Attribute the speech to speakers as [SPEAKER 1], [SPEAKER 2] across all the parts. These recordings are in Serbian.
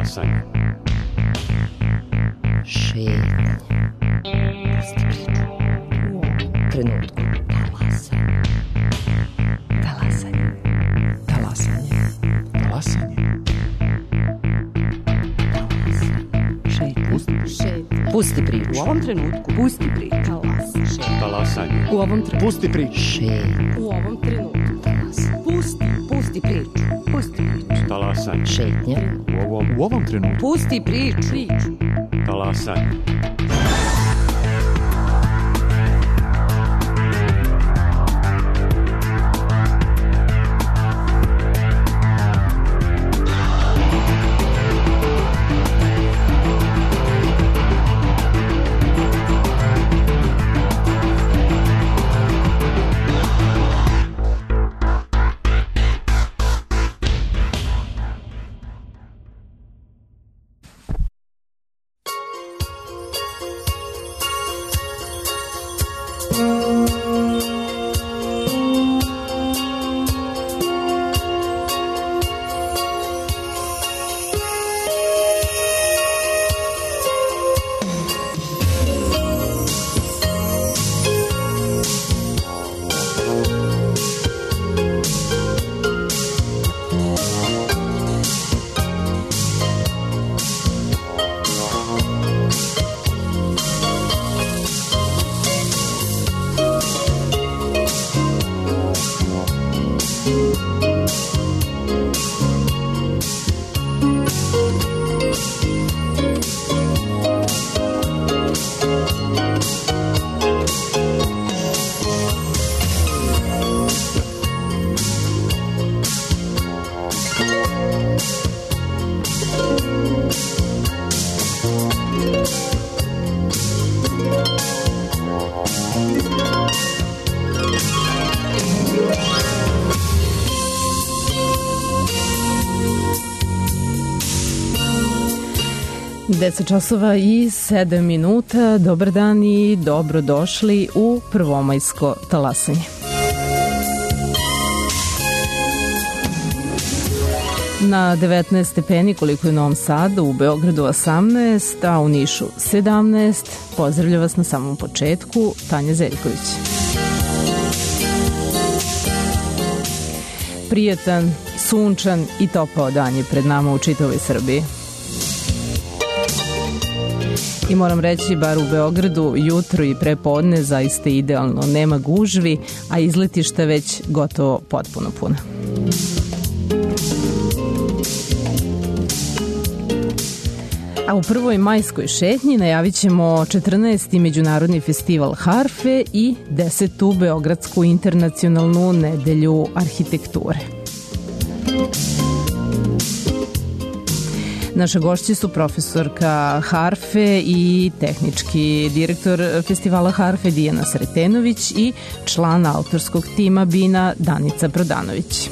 [SPEAKER 1] Talasanje.
[SPEAKER 2] Šetnja. Pusti priču. U ovom trenutku. Talasanje. Talasanje. Talasanje.
[SPEAKER 3] Talasanje.
[SPEAKER 2] Šetnja. Šetnja. Pusti priču.
[SPEAKER 4] U ovom trenutku.
[SPEAKER 2] Pusti priču.
[SPEAKER 4] Talasanje.
[SPEAKER 1] Talasanje.
[SPEAKER 4] U ovom trenutku.
[SPEAKER 3] Pusti priču.
[SPEAKER 2] Šetnja.
[SPEAKER 4] U ovom trenutku. Pusti priču. Pusti priču.
[SPEAKER 1] Talasanje.
[SPEAKER 2] Šetnja.
[SPEAKER 3] U ovom trenutku.
[SPEAKER 4] Pusti priču.
[SPEAKER 1] Talasanje.
[SPEAKER 5] Deset časova i 7 minuta. Dobar dan i dobrodošli u prvomajsko talasanje. Na 19 stepeni koliko je u Novom Sadu, u Beogradu 18, a u Nišu 17. Pozdravlja vas na samom početku Tanja Zeljković. Prijetan, sunčan i topao dan je pred nama u čitavoj Srbiji. I moram reći, bar u Beogradu, jutro i prepodne zaista idealno. Nema gužvi, a izletišta već gotovo potpuno puna. A u prvoj majskoj šetnji najavit ćemo 14. Međunarodni festival harfe i 10. Beogradsku internacionalnu nedelju arhitekture. Naše gošće su profesorka harfe i tehnički direktor festivala harfe Dijana Sretenović i član autorskog tima BINA Danica Prodanović.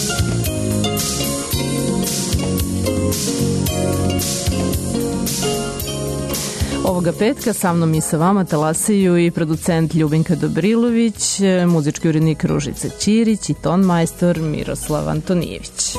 [SPEAKER 5] Ovoga petka sa mnom i sa vama talasaju i producent Ljubinka Dobrilović, muzički urednik Ružica Ćirić i ton majstor Miroslav Antonijević.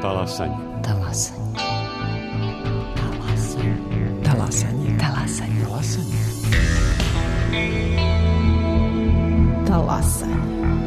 [SPEAKER 3] Talasanje.
[SPEAKER 2] Talasanje. Talasanje. Talasanje.
[SPEAKER 3] Talasanje.
[SPEAKER 5] Talasanje.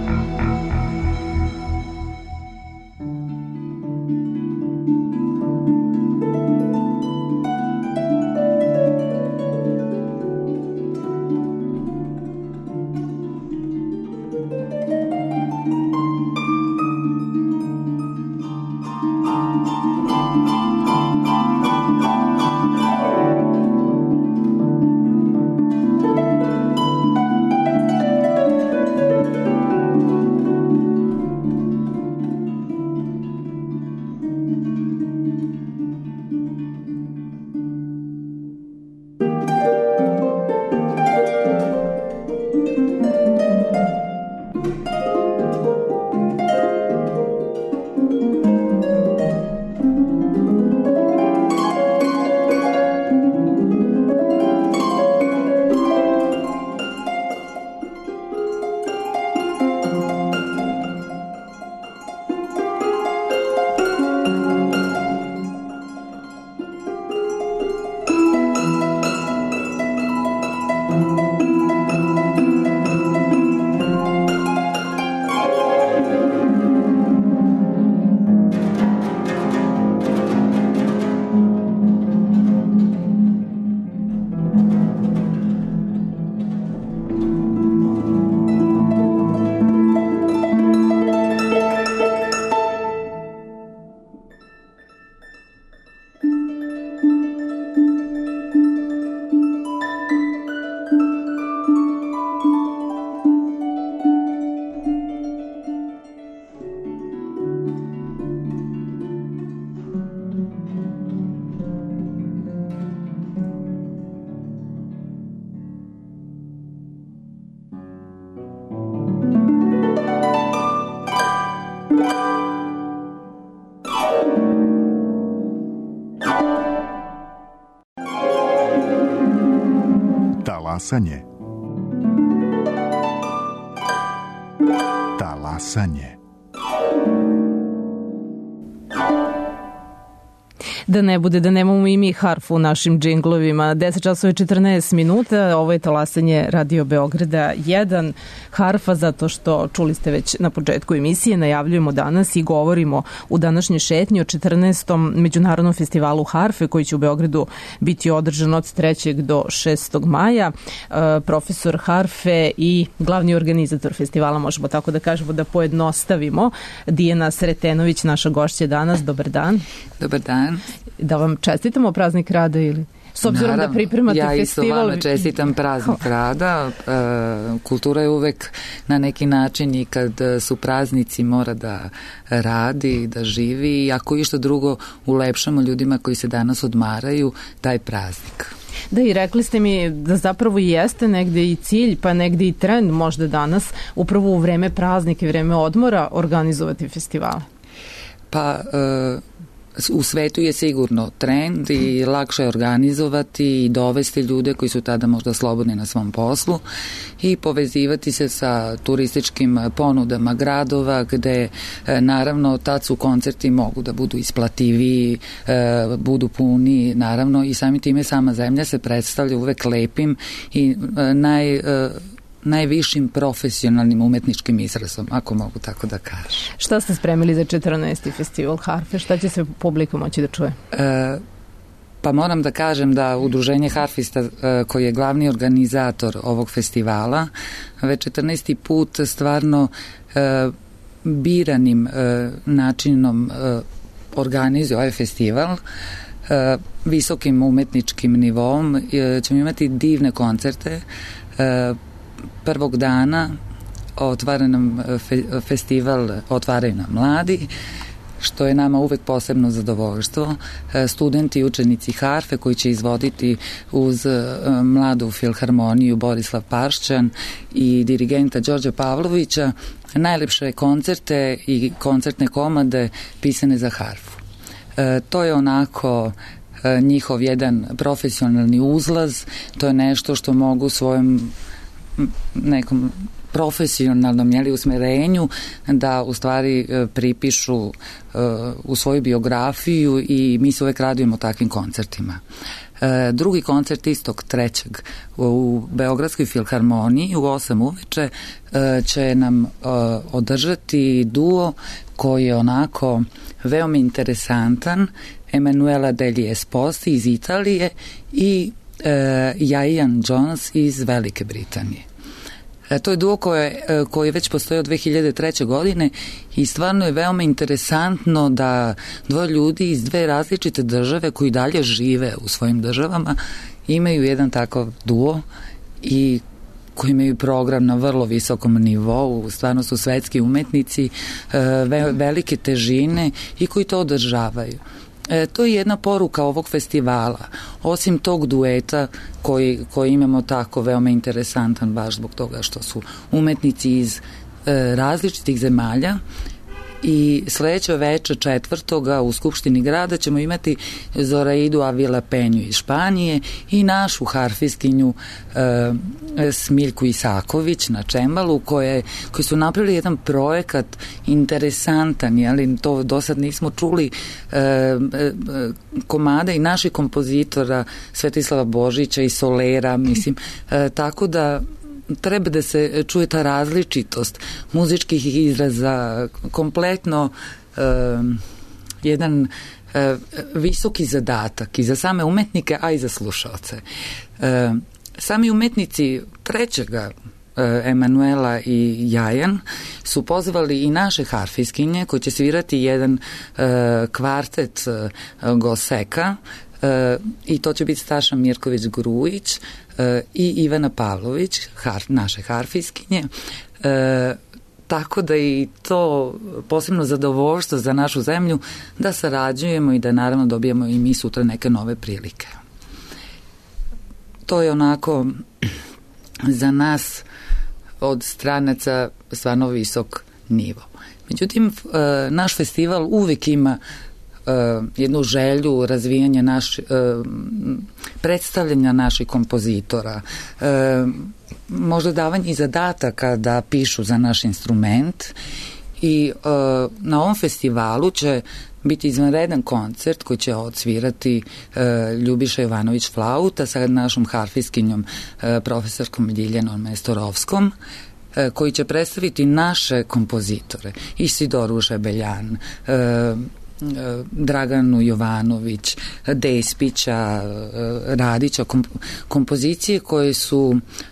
[SPEAKER 1] Talasanje. Talasanje.
[SPEAKER 5] Da ne bude da nemamo i mi harfu u našim džinglovima. 10 časova i 14 minuta, ovo je talasanje Radio Beograda 1. Harfa, zato što čuli ste već na početku emisije, najavljujemo danas i govorimo u današnjoj šetnji o 14. Međunarodnom festivalu harfe koji će u Beogradu biti održan od 3. do 6. maja. Profesor harfe i glavni organizator festivala, možemo tako da kažemo, da pojednostavimo, Dijana Sretenović, naša gošća danas. Dobar dan.
[SPEAKER 6] Dobar dan.
[SPEAKER 5] Da vam čestitamo praznik rada ili... S obzirom
[SPEAKER 6] Naravno,
[SPEAKER 5] da pripremate
[SPEAKER 6] ja
[SPEAKER 5] festival...
[SPEAKER 6] isto vama čestitam praznik rada. Kultura je uvek na neki način i kad su praznici mora da radi, da živi i ako išta drugo ulepšamo ljudima koji se danas odmaraju taj praznik.
[SPEAKER 5] Da, i rekli ste mi da zapravo i jeste negde i cilj, pa negde i trend možda danas, upravo u vreme praznika i vreme odmora organizovati festivale.
[SPEAKER 6] Pa... u svetu je sigurno trend i lakše je organizovati i dovesti ljude koji su tada možda slobodni na svom poslu i povezivati se sa turističkim ponudama gradova gde naravno tad su koncerti mogu da budu isplativiji, budu puni naravno i sami time sama zemlja se predstavlja uvek lepim i najvišim profesionalnim umetničkim izrazom, ako mogu tako da kažem.
[SPEAKER 5] Šta ste spremili za 14. festival harfe? Šta će se publika moći da čuje?
[SPEAKER 6] Pa moram da kažem da Udruženje harfista koji je glavni organizator ovog festivala već 14. put stvarno biranim načinom organizuje ovaj festival visokim umetničkim nivom. Ćemo imati divne koncerte. Prvog dana festival otvaraju nam mladi, što je nama uvek posebno zadovoljstvo. Studenti i učenici harfe koji će izvoditi uz mladu filharmoniju Borislav Pašćan i dirigenta Đorđa Pavlovića najlepše koncerte i koncertne komade pisane za harfu. To je onako njihov jedan profesionalni uzlaz, to je nešto što mogu svojom nekom profesionalnom usmerenju da u stvari pripišu u svoju biografiju i mi se uvek radujemo takvim koncertima. Drugi koncert istog 3. u Beogradskoj filharmoniji u 8 uveče će nam održati duo koji je onako veoma interesantan, Emanuela degli Esposti iz Italije i Ian Jones iz Velike Britanije. To je duo koji već postoji od 2003. godine i stvarno je veoma interesantno da dvoje ljudi iz dve različite države koji dalje žive u svojim državama imaju jedan takav duo i koji imaju program na vrlo visokom nivou, stvarno su svetski umetnici, velike težine i koji to održavaju. To je jedna poruka ovog festivala. Osim tog dueta koji imamo tako veoma interesantan baš zbog toga što su umetnici iz različitih zemalja i sledeće veče 4. u Skupštini grada ćemo imati Zoraidu Avila Penju iz Španije i našu harfiskinju Smiljku Isaković na čembalu koji su napravili jedan projekat interesantan, ali to do sad nismo čuli, komada i naših kompozitora Svetislava Božića i Solera, mislim, tako da treba da se čuje ta različitost muzičkih izraza, kompletno jedan visoki zadatak i za same umetnike, a i za slušaoce. Sami umetnici 3. Emanuela i Jajan su pozvali i naše harfiskinje koji će svirati jedan kvartet Goseka i to će biti Staša Mirković-Grujić i Ivana Pavlović, naše harfiskinje. Tako da i to posebno zadovoljstvo za našu zemlju da sarađujemo i da naravno dobijemo i mi sutra neke nove prilike. To je onako za nas od stranaca stvarno visok nivo. Međutim, naš festival uvek ima jednu želju razvijanja predstavljanja naših kompozitora, možda davanje zadataka da pišu za naš instrument i na ovom festivalu će biti izvanredan koncert koji će odsvirati Ljubiša Jovanović flauta sa našom harfiskinjom profesorskom Ljiljanom Mestorovskom, koji će predstaviti naše kompozitore, Isidoru Žebeljan, Draganu Jovanović, Despića, Radića, kompozicije koje su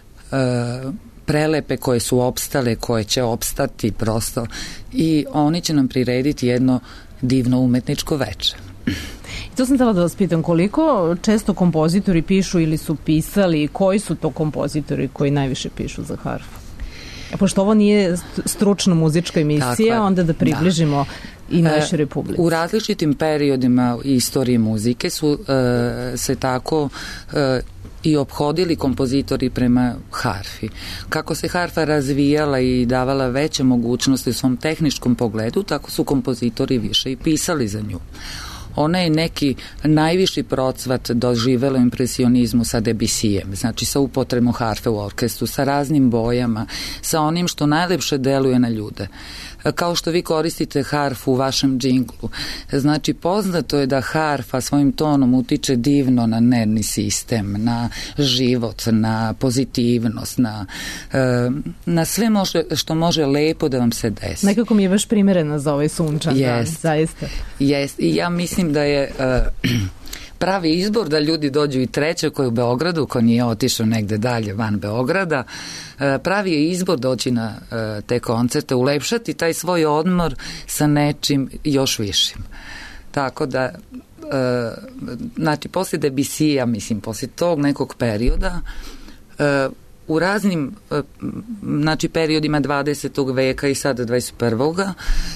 [SPEAKER 6] prelepe, koje su opstale, koje će opstati prosto i oni će nam prirediti jedno divno umetničko veče.
[SPEAKER 5] To sam htela da vas pitam, koliko često kompozitori pišu ili su pisali, koji su to kompozitori koji najviše pišu za harfu? Pošto ovo nije stručno muzička emisija, onda da približimo i našoj Republici.
[SPEAKER 6] U različitim periodima istorije muzike su se tako i ophodili kompozitori prema harfi. Kako se harfa razvijala i davala veće mogućnosti u svom tehničkom pogledu, tako su kompozitori više i pisali za nju. Ona je neki najviši procvat doživela impresionizmu sa Debussyjem, znači sa upotrebom harfe u orkestru, sa raznim bojama, sa onim što najlepše deluje na ljude. Kao što vi koristite harfu u vašem džinglu. Znači, poznato je da harfa svojim tonom utiče divno na nervni sistem, na život, na pozitivnost, na sve što može lepo da vam se desi.
[SPEAKER 5] Nekako mi je baš primerena za ovaj sunčan dan, zaista.
[SPEAKER 6] Jest, i ja mislim da je pravi izbor da ljudi dođu i 3. koji je u Beogradu, ko nije otišao negde dalje van Beograda, pravi je izbor doći na te koncerte, ulepšati taj svoj odmor sa nečim još višim. Tako da, znači, posle Debussyja, mislim, posle tog nekog perioda, u raznim, znači, periodima 20. veka i sada 21.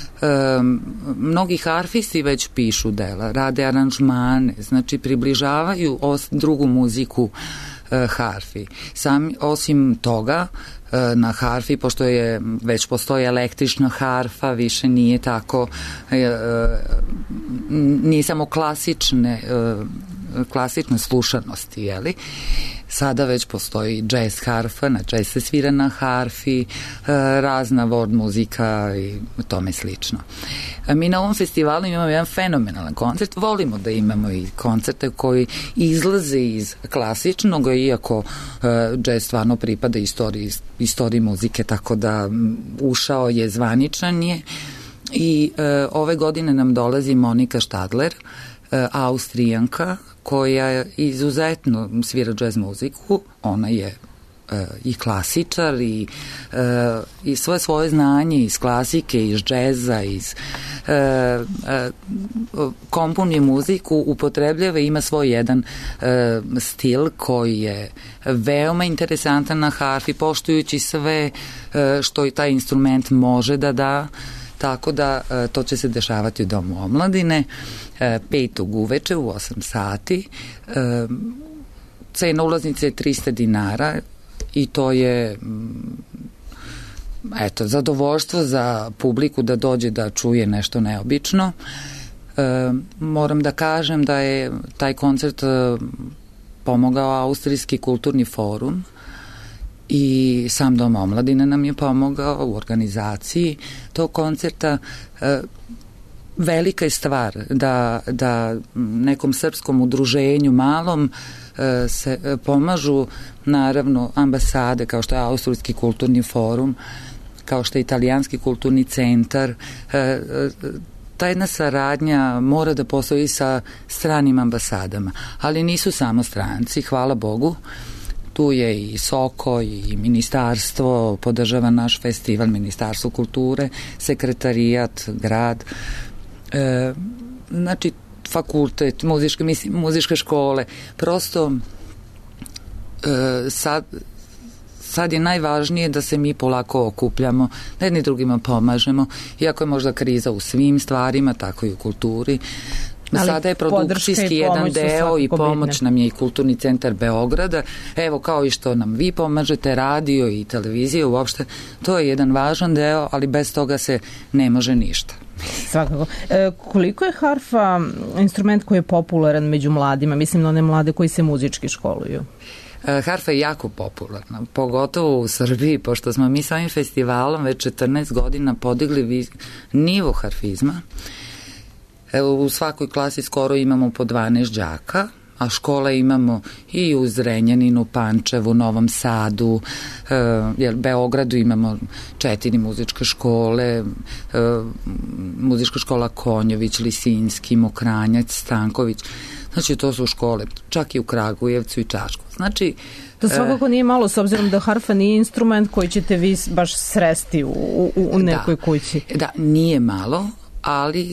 [SPEAKER 6] Mnogi harfisti već pišu dela, rade aranžmane, znači približavaju drugu muziku harfi. Osim toga, na harfi, pošto već postoji električna harfa, više nije tako, nije samo klasične klasične slušanosti, jeli? Sada već postoji jazz harfa, na jazz se svira na harfi, razna world muzika i tome slično. Mi na ovom festivalu imamo jedan fenomenalan koncert, volimo da imamo i koncerte koji izlaze iz klasičnog, iako jazz stvarno pripada istoriji muzike, tako da ušao je, zvaničan je. I ove godine nam dolazi Monika Štadler, Austrijanka, koja izuzetno svira jazz muziku. Ona je i klasičar i svoje znanje iz klasike, iz džeza, komponuje muziku, upotrebljava i ima svoj jedan stil koji je veoma interesantan na harfi, poštujući sve što i taj instrument može da da. Tako da to će se dešavati u Domu omladine 5. uveče u 8 sati. Cena ulaznice je 300 dinara i to je zadovoljstvo za publiku da dođe da čuje nešto neobično. Moram da kažem da je taj koncert pomogao Austrijski kulturni forum i sam Dom omladine nam je pomogao u organizaciji tog koncerta. Velika je stvar da nekom srpskom udruženju malom se pomažu naravno ambasade kao što je Austrijski kulturni forum, kao što je Italijanski kulturni centar. Ta jedna saradnja mora da postoji sa stranim ambasadama, ali nisu samo stranci, hvala Bogu. Tu je i Soko i ministarstvo, podržava naš festival, Ministarstvo kulture, sekretarijat, grad, znači fakultet, muzičke škole. Prosto sad je najvažnije da se mi polako okupljamo, da jedni drugima pomažemo, iako je možda kriza u svim stvarima, tako i u kulturi. Sada je produkcijski jedan deo i pomoć nam je i Kulturni centar Beograda. Evo, kao i što nam vi pomažete, radio i televizije uopšte, to je jedan važan deo, ali bez toga se ne može ništa.
[SPEAKER 5] Svakako. Koliko je harfa instrument koji je popularan među mladima? Mislim na one mlade koji se muzički školuju.
[SPEAKER 6] Harfa je jako popularna, pogotovo u Srbiji, pošto smo mi s ovim festivalom već 14 godina podigli nivo harfizma. U svakoj klasi skoro imamo po 12 đaka, a škole imamo i u Zrenjaninu, Pančevu, Novom Sadu, Beogradu imamo 4 muzičke škole, muzička škola Konjović, Lisinski, Mokranjac, Stanković. Znači, to su škole, čak i u Kragujevcu i Čačku. Znači,
[SPEAKER 5] to svakako nije malo, s obzirom da harfa nije instrument koji ćete vi baš sresti u nekoj kući. Da,
[SPEAKER 6] nije malo, ali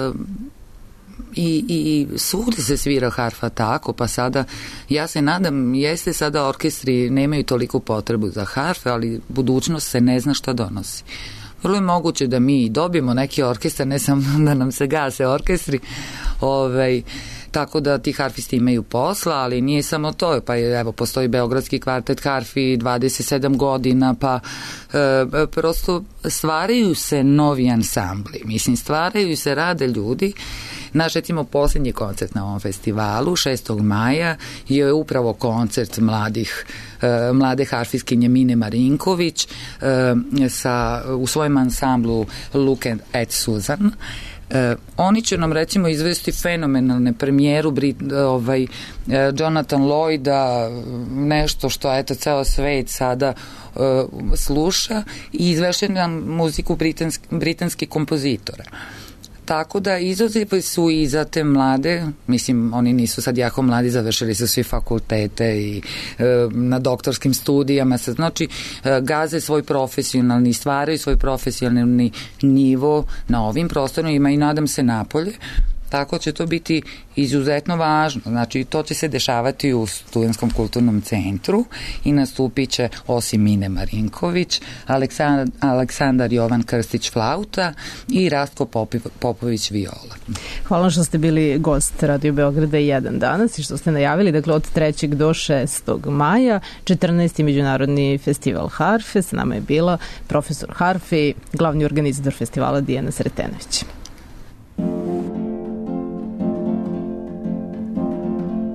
[SPEAKER 6] i svugde se svira harfa tako, pa sada ja se nadam, jeste sada orkestri nemaju toliku potrebu za harfe, ali budućnost se ne zna šta donosi. Vrlo je moguće da mi dobijemo neki orkestar, ne samo da nam se gase orkestri, tako da ti harfisti imaju posla, ali nije samo to, pa evo postoji Beogradski kvartet harfi 27 godina, pa prosto stvaraju se novi ansambli, mislim stvaraju se, rade ljudi. Naš, recimo, posljednji koncert na ovom festivalu 6. maja je upravo koncert mlade harfiskinje Mine Marinković u svojem ansamblu Look at Susan. Oni će nam, recimo, izvesti fenomenalne premijeru Jonathan Lloyda, nešto što eto ceo svet sada sluša, i izvešće nam muziku britanskih kompozitora. Tako da izuzevi su i za te mlade, mislim, oni nisu sad jako mladi, završili su svi fakultete i na doktorskim studijama, znači gaze svoj profesionalni, stvaraju svoj profesionalni nivo na ovim prostorima i nadam se napolje. Tako će to biti izuzetno važno. Znači, to će se dešavati u Studentskom kulturnom centru i nastupit će, osim Mine Marinković, Aleksandar Jovan Krstić flauta i Rastko Popović viola.
[SPEAKER 5] Hvala što ste bili gost Radio Beograda 1 danas i što ste najavili, dakle, od 3. do 6. maja 14. Međunarodni festival harfe. S nama je bila profesor harfe i glavni organizator festivala Dijana Sretenović.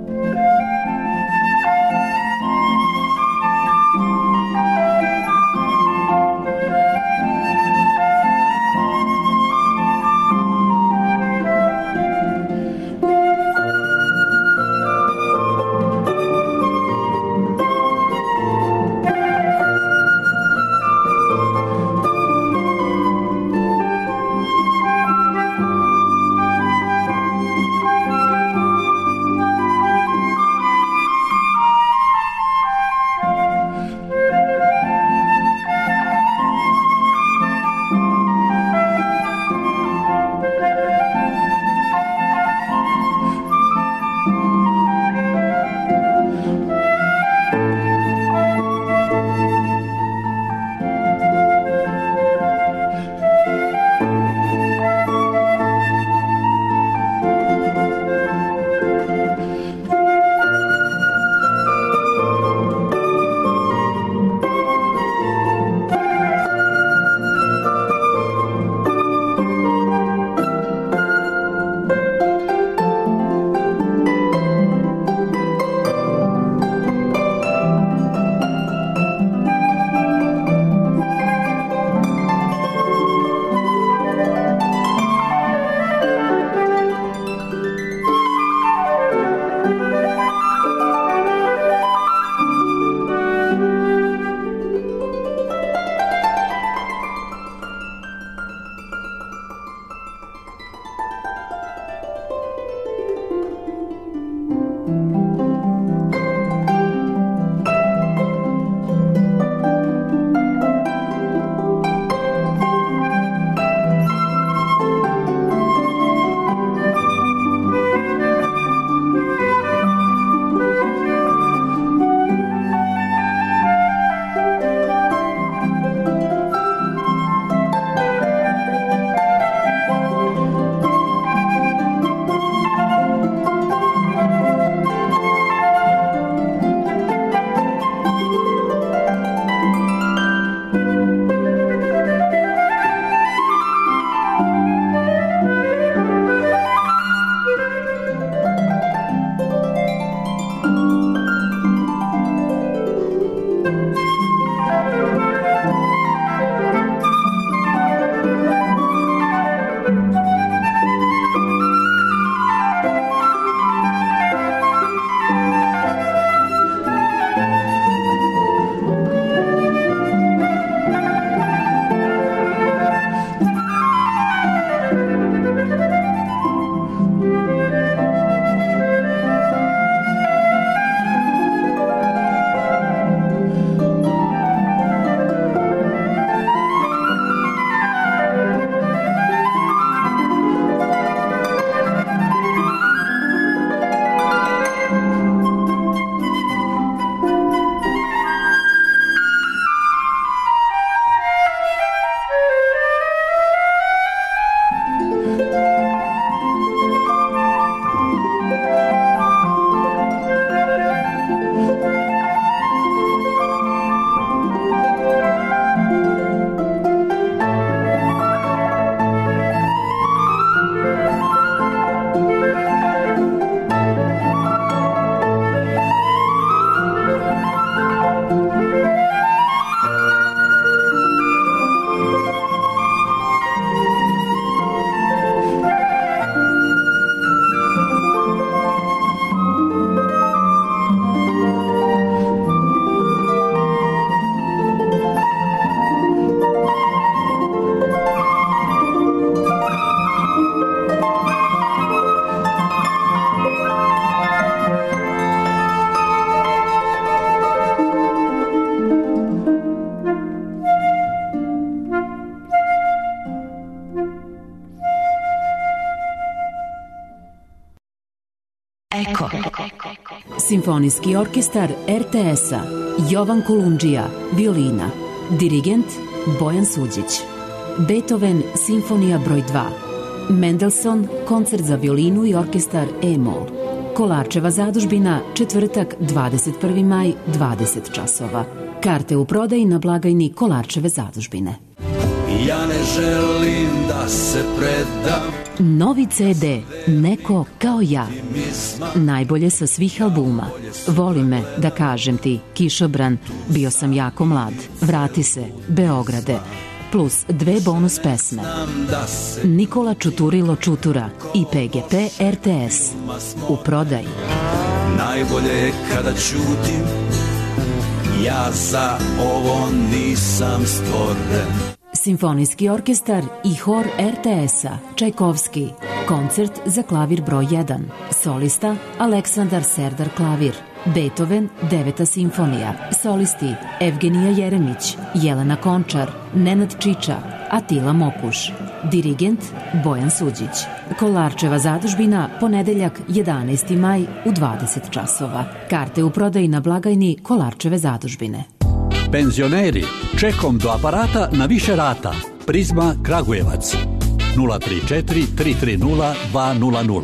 [SPEAKER 7] Simfonijski orkestar RTS-a Jovan Kolundžija, violina. Dirigent Bojan Suđić. Beethoven, simfonija broj 2. Mendelssohn, koncert za violinu i orkestar E-mol. Kolarčeva zadužbina, četvrtak, 21. maj, 20 časova. Karte u prodaji na blagajni Kolarčeve zadužbine.
[SPEAKER 8] Ja ne želim da se predam.
[SPEAKER 7] Novi CD, Neko kao ja. Najbolje sa svih albuma. Voli me, da kažem ti, Kišobran, Bio sam jako mlad, Vrati se, Beograde, plus 2 bonus pesme. Nikola Čuturilo Čutura i PGP RTS. U prodaji.
[SPEAKER 8] Najbolje je kada ćutim, ja za ovo nisam stvoren.
[SPEAKER 7] Simfonijski orkestar i hor RTS-a Čajkovski. Koncert za klavir broj 1. Solista Aleksandar Serdar klavir. Beethoven, 9. simfonija. Solisti Evgenija Jeremić, Jelena Končar, Nenad Čiča, Atila Mokuš. Dirigent Bojan Suđić. Kolarčeva zadužbina, ponedeljak 11. maj u 20 časova. Karte u prodaji na blagajni Kolarčeve zadužbine.
[SPEAKER 9] Penzioneri, čekom do aparata na više rata. Prizma Kragujevac 034 330 200.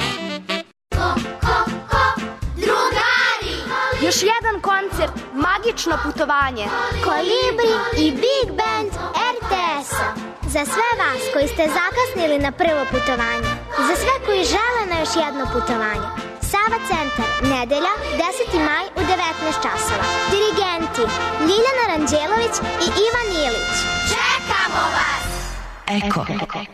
[SPEAKER 10] Drugari! Još jedan koncert, magično putovanje. Kolibri i Big Band RTS-a. Za sve vas koji ste zakasnili na prvo putovanje. Za sve koji žele na još jedno putovanje. Sava centar, nedelja, 10. maj u 19 časova. Dirigenti Ljiljana Ranđelović i Ivan Ilić. Čekamo vas!
[SPEAKER 2] Eko.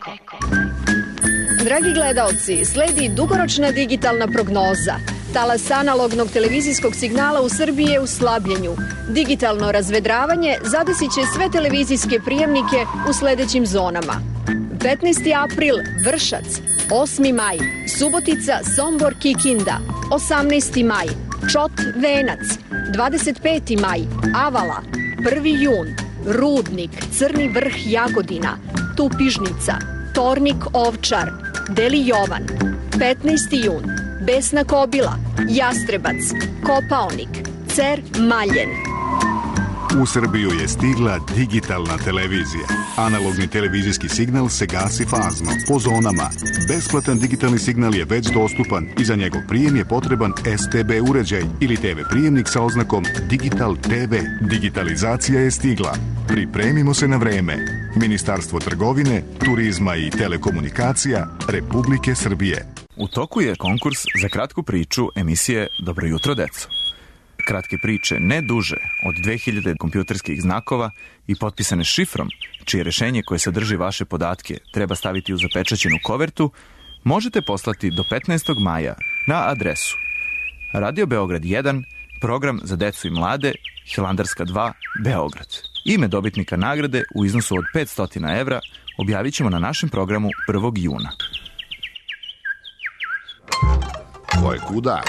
[SPEAKER 11] Dragi gledaoci, sledi dugoročna digitalna prognoza. Talas analognog televizijskog signala u Srbiji je u slabljenju. Digitalno razvedravanje zadesit će sve televizijske prijemnike u sledećim zonama. 15. april, Vršac. 8. maj, Subotica, Sombor, Kikinda. 18. maj, Čot, Venac. 25. maj, Avala. 1. jun, Rudnik, Crni vrh, Jagodina. Tupižnica, Tornik, Ovčar. Deli Jovan. 15. jun, Besna Kobila, Jastrebac, Kopaonik, Cer, Maljen.
[SPEAKER 1] U Srbiju je stigla digitalna televizija. Analogni televizijski signal se gasi fazno, po zonama. Besplatan digitalni signal je već dostupan i za njegov prijem je potreban STB uređaj ili TV prijemnik sa oznakom Digital TV. Digitalizacija je stigla. Pripremimo se na vreme. Ministarstvo trgovine, turizma i telekomunikacija Republike Srbije.
[SPEAKER 3] U toku je konkurs za kratku priču emisije Dobro jutro, deco. Kratke priče ne duže od 2000 kompjuterskih znakova i potpisane šifrom, čije rešenje koje sadrži vaše podatke treba staviti u zapečaćenu kovertu, možete poslati do 15. maja na adresu Radio Beograd 1, program za decu i mlade, Hilandarska 2, Beograd. Ime dobitnika nagrade u iznosu od 500 evra objavit ćemo na našem programu 1. juna.
[SPEAKER 1] Ko je kuda?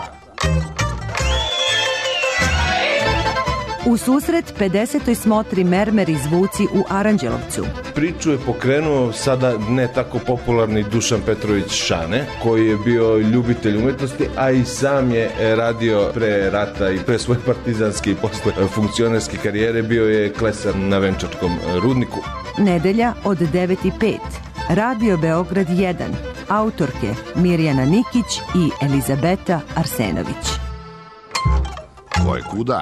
[SPEAKER 12] U susret 50. smotri Mermer i zvuci u Aranđelovcu.
[SPEAKER 13] Priču je pokrenuo sada ne tako popularni Dušan Petrović Šane, koji je bio ljubitelj umetnosti, a i sam je radio pre rata i pre svoje partizanske i posle funkcionerske karijere, bio je klesar na Venčačkom rudniku.
[SPEAKER 12] Nedelja od 9:05. Radio Beograd 1. Autorke Mirjana Nikić i Elizabeta Arsenović.
[SPEAKER 1] Ko je kuda?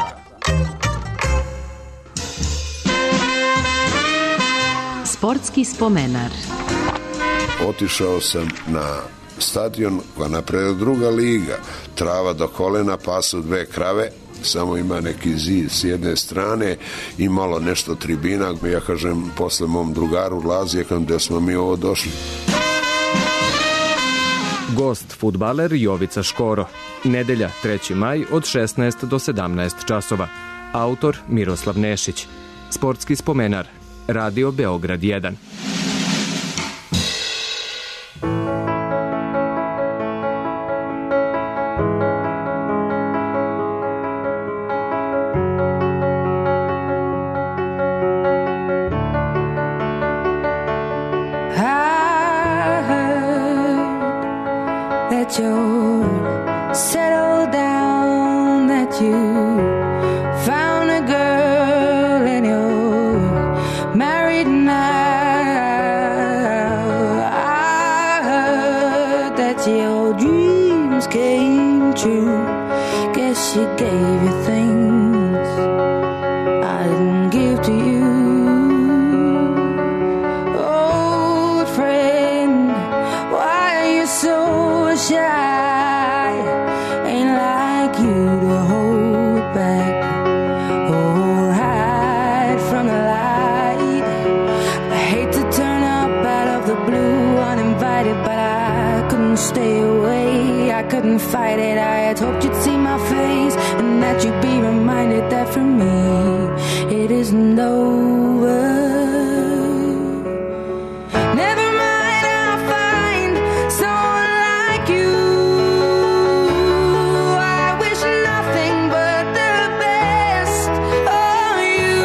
[SPEAKER 7] Sportski spomenar.
[SPEAKER 14] Otišao sam na stadion koja napravila druga liga. Trava do kolena, pasu 2 krave, samo ima neki zid s jedne strane i malo nešto tribina. Ja kažem, posle mom drugaru Lazi, gde smo mi ovo došli.
[SPEAKER 15] Gost fudbaler Jovica Škoro. Nedelja 3. maj od 16 do 17 časova. Autor Miroslav Nešić. Sportski spomenar. Radio Beograd 1.
[SPEAKER 16] That you settle down she gave you things I didn't give to you. Old friend, why are you so shy? Ain't like you to hold back or hide from the light. I hate to turn up out of the blue uninvited, but I couldn't stay away. I couldn't fight it. I had hoped you'd see my face and that you'd be reminded that for me it isn't over. Never mind, I'll find someone like you. I wish nothing but the best for you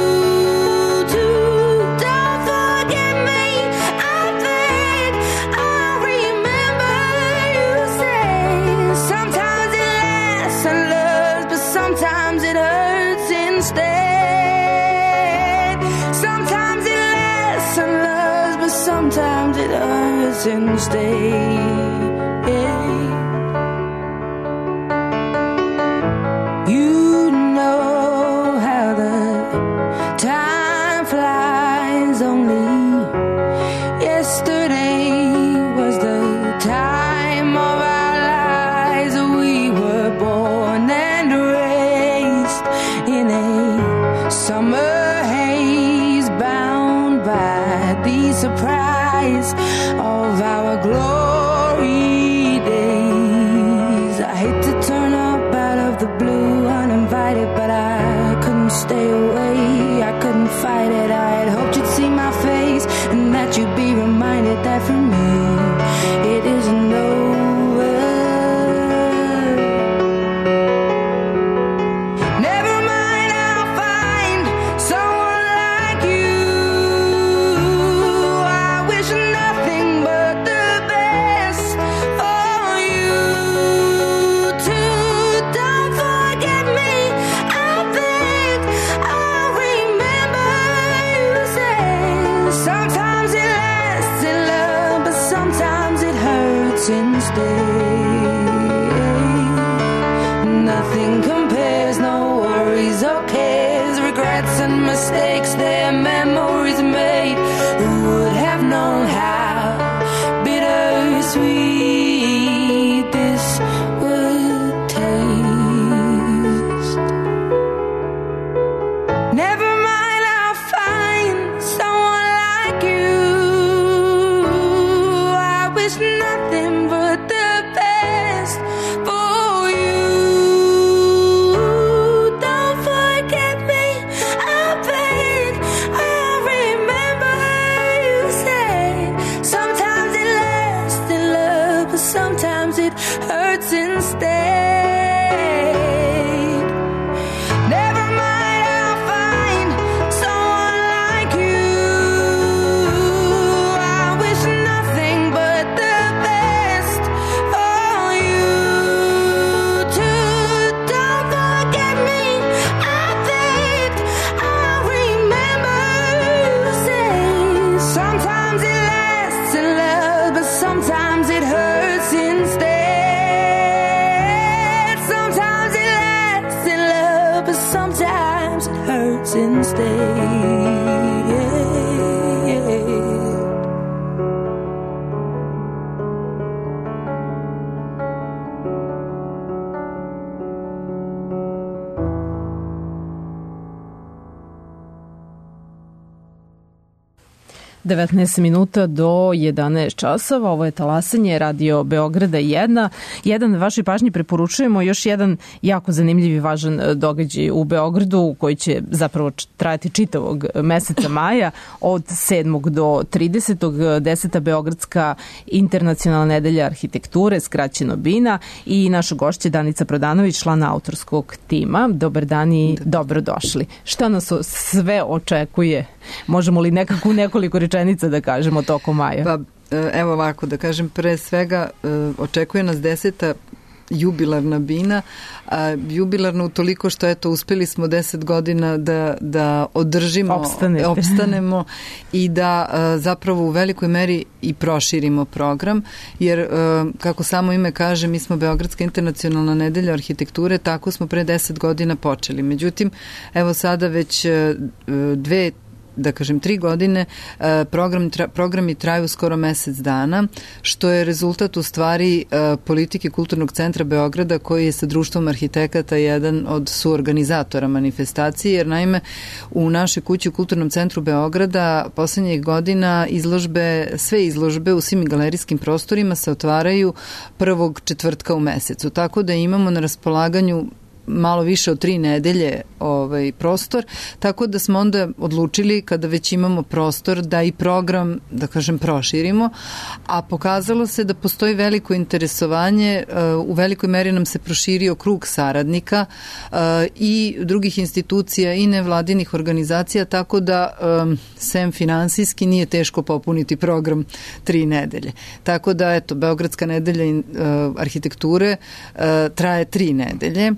[SPEAKER 16] too. Don't forget me, I think I'll remember you say sometimes it lasts and loves, but sometimes it hurts instead. Sometimes it lasts and loves, but sometimes it hurts instead. You know how the time flies. Only yesterday was the time of our lives. We were born and raised in a summer haze, bound by the surprise of our glory days. I hate to turn up out of the blue uninvited, but I couldn't stay away. I couldn't fight it. I had hoped you'd see my face and that you'd be reminded that for me it isn't over. Never mind, I'll find someone like you. I wish nothing but the best for you too. Don't forget me, I think I'll remember you say sometimes it lasts in love, but sometimes it hurts instead. Nothing compares, no worries or cares, regrets and mistakes, their memories made. Who would have known how bittersweet this would taste? Never mind, I'll find someone like you. I wish nothing but the best for you. Don't forget me, I think I'll remember you say sometimes it lasts in love, but sometimes it hurts instead. Never mind, I'll find someone like you. I wish nothing but the best for you too. Don't forget me, I think I'll remember you say sometimes it lasts in love, but sometimes it hurts instead. Sometimes it lasts in love, but sometimes it hurts instead.
[SPEAKER 5] 19 minuta do 11 časova. Ovo je talasanje Radio Beograda 1. Vašoj pažnji preporučujemo još jedan jako zanimljiv i važan događaj u Beogradu koji će zapravo trajati čitavog meseca maja od 7. do 30. 10. Beogradska internacionalna nedelja arhitekture, skraćeno BINA, i naša gošća Danica Prodanović, člana autorskog tima. Dobar dan i dobrodošli. Šta nas sve očekuje? Možemo li nekako nekoliko rečenica da kažemo tokom maja?
[SPEAKER 17] Pa evo ovako da kažem, pre svega očekuje nas 10. jubilarna bina. Jubilarna utoliko što uspeli smo 10 godina da održimo, opstanemo i da zapravo u velikoj meri i proširimo program, jer kako samo ime kaže, mi smo Beogradska internacionalna nedelja arhitekture, tako smo pre 10 godina počeli. Međutim, evo sada već 3 godine programi traju skoro mesec dana, što je rezultat u stvari politike Kulturnog centra Beograda, koji je sa društvom arhitekata jedan od suorganizatora manifestacije, jer naime u našoj kući u Kulturnom centru Beograda poslednjih godina sve izložbe u svim galerijskim prostorima se otvaraju prvog četvrtka u mesecu, tako da imamo na raspolaganju malo više od 3 nedelje prostor, tako da smo onda odlučili, kada već imamo prostor, da i program, da kažem, proširimo, a pokazalo se da postoji veliko interesovanje, u velikoj meri nam se proširio krug saradnika i drugih institucija i nevladinih organizacija, tako da sem finansijski nije teško popuniti program 3 nedelje. Tako da, Beogradska nedelja arhitekture traje 3 nedelje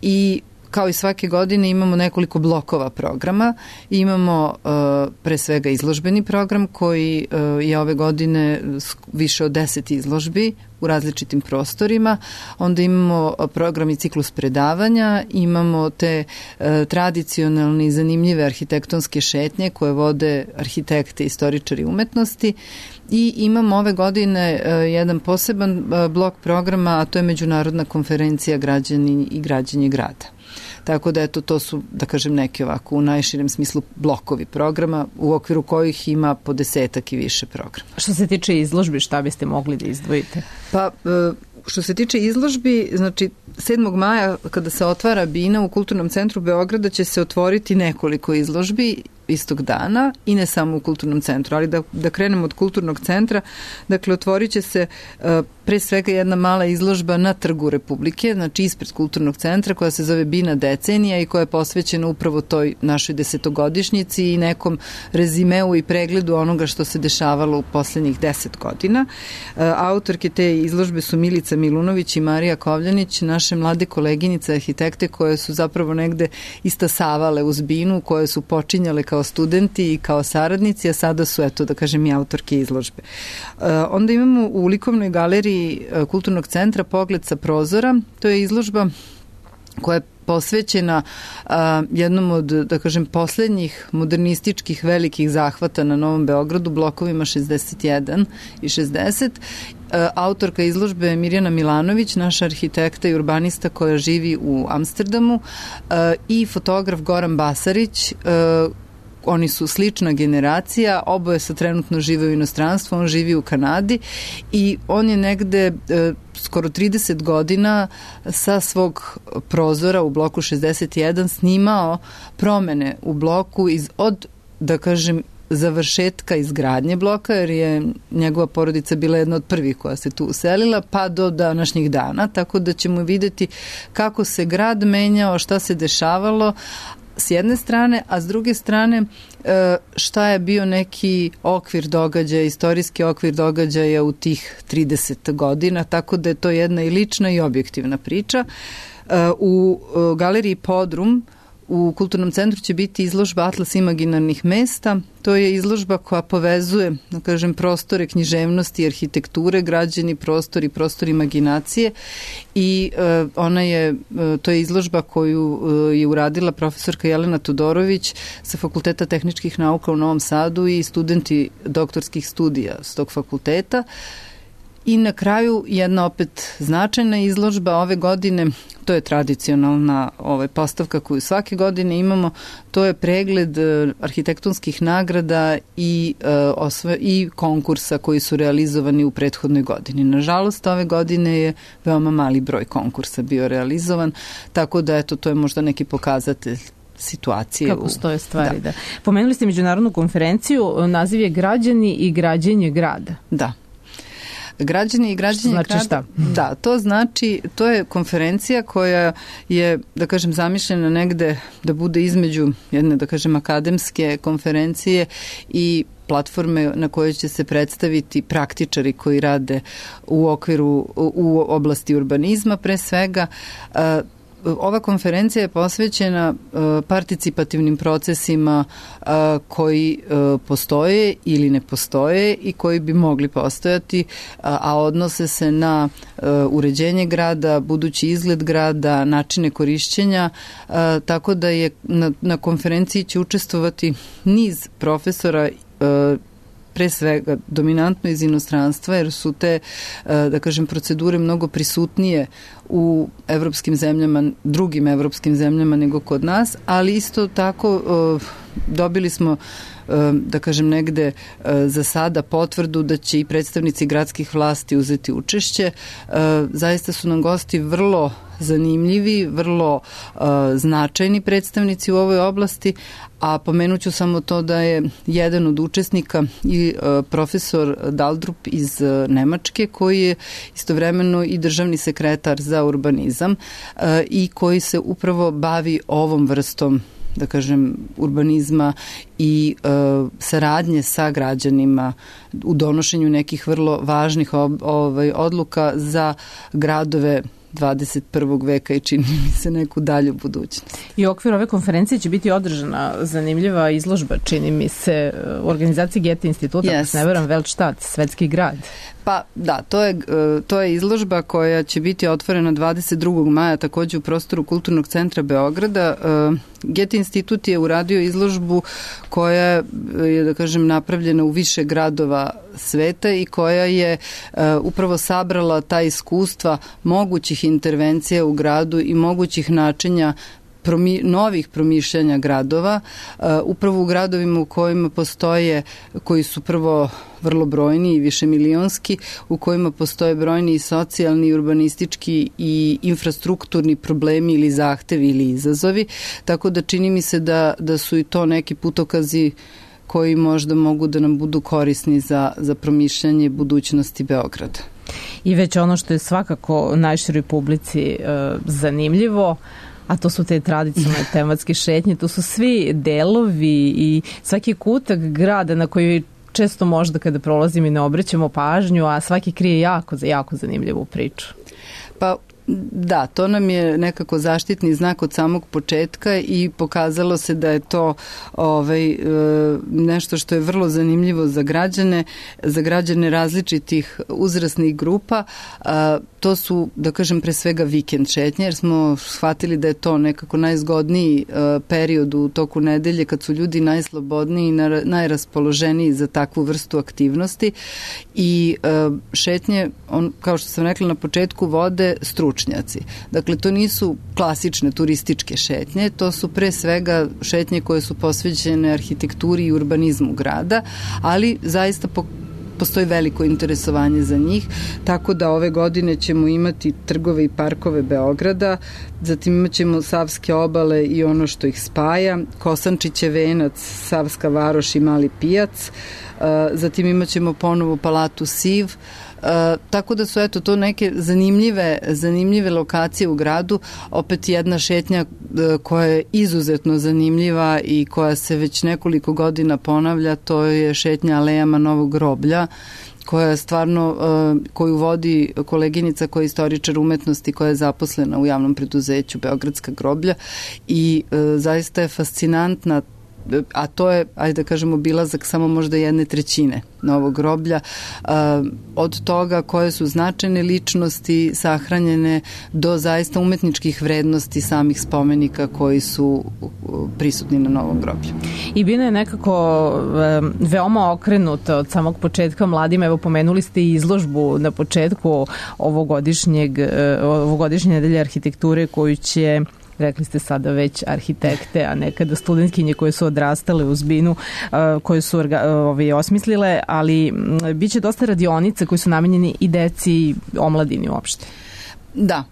[SPEAKER 17] i kao i svake godine imamo nekoliko blokova programa. Imamo pre svega izložbeni program koji je ove godine više od 10 izložbi u različitim prostorima. Onda imamo program i ciklus predavanja, imamo te tradicionalne i zanimljive arhitektonske šetnje koje vode arhitekte i istoričari umetnosti i imamo ove godine jedan poseban blok programa, a to je Međunarodna konferencija Građani i građenje grada. Tako da to su, da kažem, neki ovako u najširem smislu blokovi programa u okviru kojih ima po 10 i više programa.
[SPEAKER 5] Što se tiče izložbi, šta biste mogli da izdvojite?
[SPEAKER 17] Pa, što se tiče izložbi, znači 7. maja kada se otvara bina u Kulturnom centru Beograda će se otvoriti nekoliko izložbi istog dana i ne samo u Kulturnom centru, ali da krenemo od Kulturnog centra, dakle otvorit će se pre svega jedna mala izložba na Trgu Republike, znači ispred Kulturnog centra, koja se zove Bina decenija i koja je posvećena upravo toj našoj 10-godišnjici i nekom rezimeu i pregledu onoga što se dešavalo u poslednjih 10 godina. Autorke te izložbe su Milica Milunović i Marija Kovljanić, naše mlade koleginice arhitekte koje su zapravo negde istasavale uz binu, koje su počinjale kao studenti i kao saradnici, a sada su, da kažem, i autorke izložbe. Onda imamo u likovnoj galeriji Kulturnog centra Pogled sa prozora. To je izložba koja je posvećena jednom od, da kažem, poslednjih modernističkih velikih zahvata na Novom Beogradu, blokovima 61 i 60. Autorka izložbe je Mirjana Milanović, naša arhitekta i urbanista koja živi u Amsterdamu, i fotograf Goran Basarić. Oni su slična generacija, oboje se trenutno žive u inostranstvu, on živi u Kanadi i on je negde skoro 30 godina sa svog prozora u bloku 61 snimao promene u bloku od, da kažem, završetka izgradnje bloka, jer je njegova porodica bila jedna od prvih koja se tu uselila, pa do današnjih dana, tako da ćemo videti kako se grad menjao, šta se dešavalo, s jedne strane, a s druge strane šta je bio neki okvir događaja, istorijski okvir događaja u tih 30 godina, tako da je to jedna i lična i objektivna priča. U galeriji Podrum u Kulturnom centru će biti izložba Atlas imaginarnih mesta. To je izložba koja povezuje, da kažem, prostore književnosti i arhitekture, građeni prostor i prostor imaginacije i to je izložba koju je uradila profesorka Jelena Todorović sa Fakulteta tehničkih nauka u Novom Sadu i studenti doktorskih studija s tog fakulteta. I na kraju jedna opet značajna izložba ove godine, to je tradicionalna postavka koju svake godine imamo, to je pregled arhitektonskih nagrada i konkursa koji su realizovani u prethodnoj godini. Nažalost, ove godine je veoma mali broj konkursa bio realizovan, tako da to je možda neki pokazatelj situacije.
[SPEAKER 5] Kako stoje stvari, da. Pomenuli ste međunarodnu konferenciju, naziv je Građani i građenje grada.
[SPEAKER 17] Da. Građani i građani
[SPEAKER 5] znači
[SPEAKER 17] grada.
[SPEAKER 5] šta?
[SPEAKER 17] Da, to znači, to je konferencija koja je, da kažem, zamišljena negde da bude između jedne, da kažem, akademske konferencije i platforme na kojoj će se predstaviti praktičari koji rade u oblasti urbanizma pre svega. Ova konferencija je posvećena participativnim procesima koji postoje ili ne postoje i koji bi mogli postojati, a odnose se na uređenje grada, budući izgled grada, načine korišćenja, tako da je na konferenciji će učestvovati niz profesora, pre svega dominantno iz inostranstva, jer su te, da kažem, procedure mnogo prisutnije u evropskim zemljama, drugim evropskim zemljama nego kod nas, ali isto tako dobili smo, da kažem, negde za sada potvrdu da će i predstavnici gradskih vlasti uzeti učešće. Zaista su nam gosti vrlo zanimljivi, vrlo značajni predstavnici u ovoj oblasti, a pomenut ću samo to da je jedan od učesnika i profesor Daldrup iz Nemačke, koji je istovremeno i državni sekretar za urbanizam i koji se upravo bavi ovom vrstom, da kažem, urbanizma i saradnje sa građanima u donošenju nekih vrlo važnih odluka za gradove 21. veka i čini mi se neku dalju budućnost.
[SPEAKER 5] I u okviru ove konferencije će biti održana zanimljiva izložba, čini mi se, u organizaciji Goethe instituta, ako se ne veram, Weltstadt, svetski grad.
[SPEAKER 17] Pa da, to je izložba koja će biti otvorena 22. maja takođe u prostoru Kulturnog centra Beograda. Goethe institut je uradio izložbu koja je, da kažem, napravljena u više gradova sveta i koja je upravo sabrala ta iskustva mogućih intervencija u gradu i mogućih načinja novih promišljanja gradova, upravo u gradovima u kojima postoje, koji su prvo vrlo brojni i višemilionski, u kojima postoje brojni i socijalni, i urbanistički i infrastrukturni problemi ili zahtevi ili izazovi, tako da čini mi se da su i to neki putokazi koji možda mogu da nam budu korisni za promišljanje budućnosti Beograda.
[SPEAKER 5] I već ono što je svakako najširoj publici zanimljivo, a to su te tradicionalne tematske šetnje, to su svi delovi i svaki kutak grada na koji često možda kada prolazimo i ne obraćamo pažnju, a svaki krije jako zanimljivu priču.
[SPEAKER 17] Pa da, to nam je nekako zaštitni znak od samog početka i pokazalo se da je to nešto što je vrlo zanimljivo za građane različitih uzrasnih grupa. To su, da kažem, pre svega vikend šetnje, jer smo shvatili da je to nekako najzgodniji period u toku nedelje kad su ljudi najslobodniji i najraspoloženiji za takvu vrstu aktivnosti i šetnje, kao što sam rekla na početku, vode stručnjaci. Dakle, to nisu klasične turističke šetnje, to su pre svega šetnje koje su posvećene arhitekturi i urbanizmu grada, ali zaista postoji veliko interesovanje za njih, tako da ove godine ćemo imati trgove i parkove Beograda, zatim imat ćemo Savske obale i ono što ih spaja, Kosančićev venac, Savska varoš i Mali pijac, zatim imat ćemo ponovo Palatu Siv, tako da su to neke zanimljive lokacije u gradu. Opet jedna šetnja koja je izuzetno zanimljiva i koja se već nekoliko godina ponavlja, to je šetnja alejama Novog groblja, koja je stvarno, koju vodi koleginica koja je istoričar umetnosti, koja je zaposlena u javnom preduzeću Beogradska groblja i zaista je fascinantna, a to je, ajde da kažemo, obilazak samo možda 1/3 Novog groblja, od toga koje su značajne ličnosti sahranjene do zaista umetničkih vrednosti samih spomenika koji su prisutni na Novom groblju. I
[SPEAKER 5] Bina je nekako veoma okrenuta od samog početka mladima. Evo, pomenuli ste i izložbu na početku ovogodišnje nedelje arhitekture koju će, rekli ste sada već, arhitekte, a nekada studentkinje koje su odrastale uz Binu, koje su osmislile, ali biće dosta radionica koji su namenjeni i deci i omladini uopšte.
[SPEAKER 17] Da.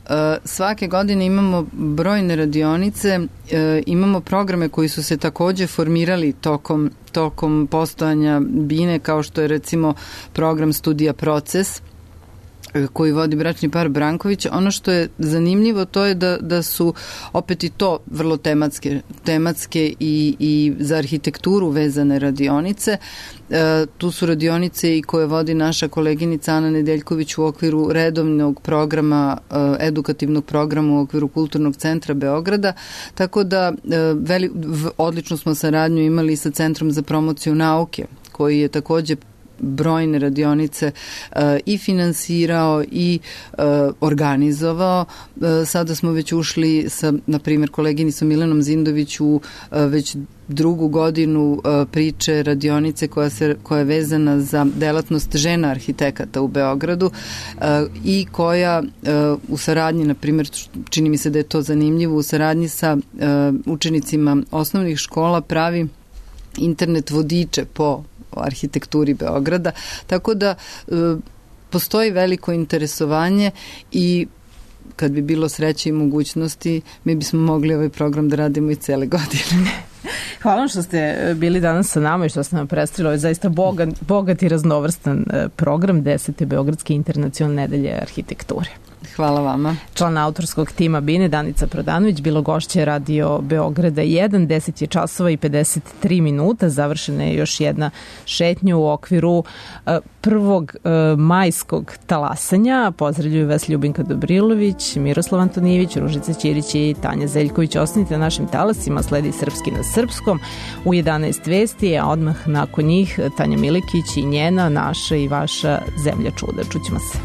[SPEAKER 17] svake godine imamo brojne radionice, imamo programe koji su se takođe formirali tokom postojanja BINE, kao što je recimo program Studija Proces, koji vodi bračni par Branković. Ono što je zanimljivo to je da su opet i to vrlo tematske i za arhitekturu vezane radionice. Tu su radionice i koje vodi naša koleginica Ana Nedeljković u okviru redovnog programa, edukativnog programa u okviru Kulturnog centra Beograda, tako da odličnu smo saradnju imali sa Centrom za promociju nauke, koji je takođe brojne radionice i finansirao i organizovao. Sada smo već ušli sa, na primjer, koleginicom Milenom Zindović u već drugu godinu priče radionice koja je vezana za delatnost žena arhitekata u Beogradu i koja u saradnji, na primjer, čini mi se da je to zanimljivo, u saradnji sa učenicima osnovnih škola pravi internet vodiče po arhitekturi Beograda, tako da postoji veliko interesovanje i kad bi bilo sreće i mogućnosti, mi bismo mogli ovaj program da radimo i cele godine.
[SPEAKER 5] Hvala vam što ste bili danas sa nama i što ste nam predstavili ovaj zaista bogat i raznovrstan program 10. Beogradske internacionalne nedelje arhitekture.
[SPEAKER 17] Hvala vama.
[SPEAKER 5] Član autorskog tima BINE Danica Prodanović bilo gošće Radio Beograda 1, 10 je časova i 53 minuta, završena je još jedna šetnja u okviru prvog majskog talasanja. Pozdravljuju vas Ljubinka Dobrilović, Miroslav Antonijević, Ružica Ćirić i Tanja Zeljković. Ostanite na našim talasima, sledi Srpski na srpskom u 11 vesti, a odmah nakon njih Tanja Milikić i njena, naša i vaša zemlja čuda. Čućemo se.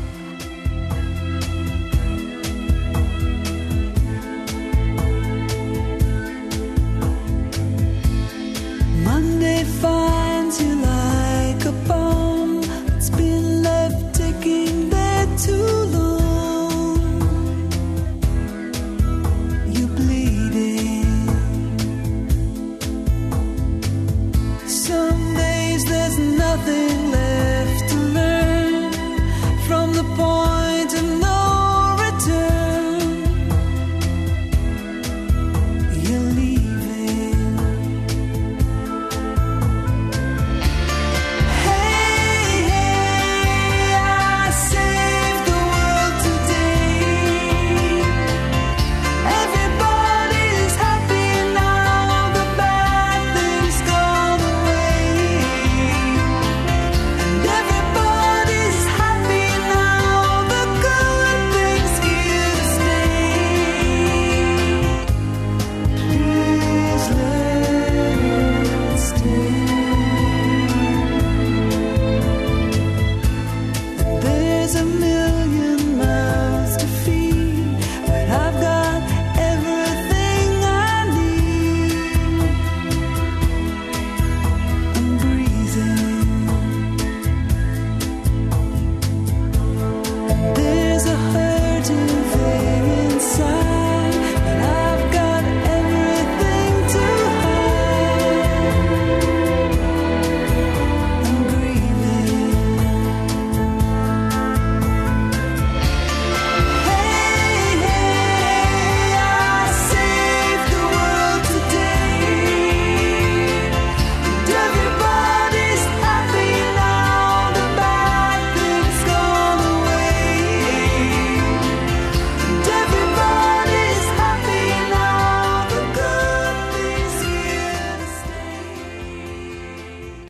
[SPEAKER 18] Finds you like a bomb that's been left ticking there too long. You're bleeding. Some days there's nothing